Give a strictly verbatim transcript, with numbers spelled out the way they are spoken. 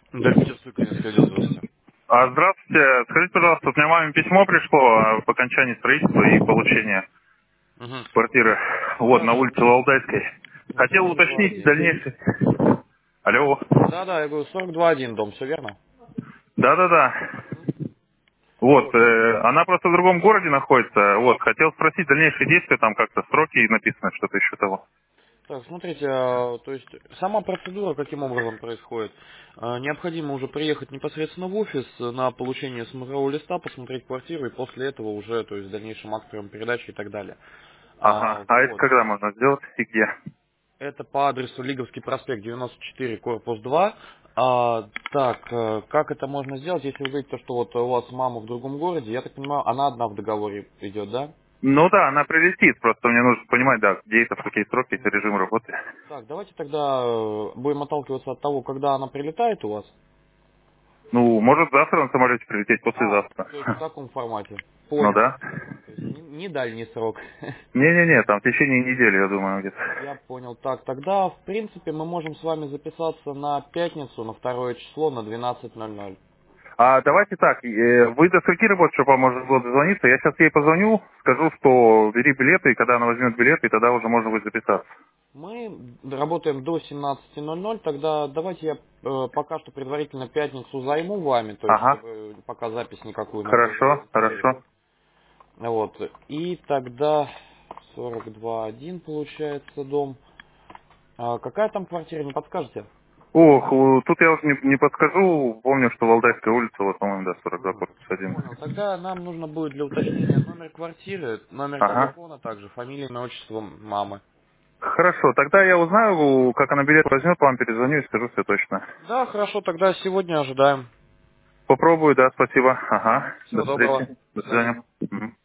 Дальничество, клиническое отдел, здравствуйте. А, здравствуйте. Скажите, пожалуйста, вот у меня маме письмо пришло о окончании строительства и получения Угу. квартиры вот Да, на улице Валдайской. Хотел сорок два уточнить один. дальнейший. Алло. Да, да, я говорю, сорок два один дом, все верно? Да-да-да. Вот, Вот. э, она просто в другом городе находится. Вот, хотел спросить дальнейшие действия, там как-то сроки написано, что-то еще того. Так, смотрите, а, то есть сама процедура каким образом происходит? А, Необходимо уже приехать непосредственно в офис на получение смотрового листа, посмотреть квартиру и после этого уже, то есть в дальнейшем акт прием-передачи и так далее. Ага. А, А это вот. когда можно сделать и где? Это по адресу Лиговский проспект девяносто четыре, корпус два. А, так, э, как это можно сделать, если вы говорите, то, что вот у вас мама в другом городе, я так понимаю, она одна в договоре идет, да? Ну да, она прилетит, просто мне нужно понимать, да, где это, в какие сроки, это режим работы. Так, давайте тогда э, будем отталкиваться от того, когда она прилетает у вас. Ну, может завтра на самолете прилететь, А, послезавтра. то есть в таком формате. Ну Понял. да. То есть не, не дальний срок. Не-не-не, там в течение недели, я думаю, где-то. Я понял. Так, тогда, в принципе, мы можем с вами записаться на пятницу, на второе число, на двенадцать ноль ноль. А давайте так, э, вы до скольки работаете, чтобы вам можно было дозвониться? Я сейчас ей позвоню, скажу, что бери билеты, и когда она возьмет билеты, и тогда уже можно будет записаться. Мы работаем до семнадцати ноль ноль, тогда давайте я э, пока что предварительно пятницу займу вами, то есть Ага, чтобы пока запись никакую на то хорошо, сделать не хорошо. требует. Вот. И тогда сорок два один получается дом. А какая там квартира, не подскажете? Ох, у- тут я уже не, не подскажу, помню, что Валдайская улица, вот, по-моему, да, сорок два, Мгм. корпус один. Понял. Тогда нам нужно будет для уточнения номер квартиры, номер Ага. телефона также, фамилия, имя, отчество мамы. Хорошо, тогда я узнаю, как она билет возьмет, вам перезвоню и скажу все точно. Да, хорошо, тогда сегодня ожидаем. Попробую, да, спасибо. Ага, до Всего доброго. встречи, До до свидания. свидания. Мгм.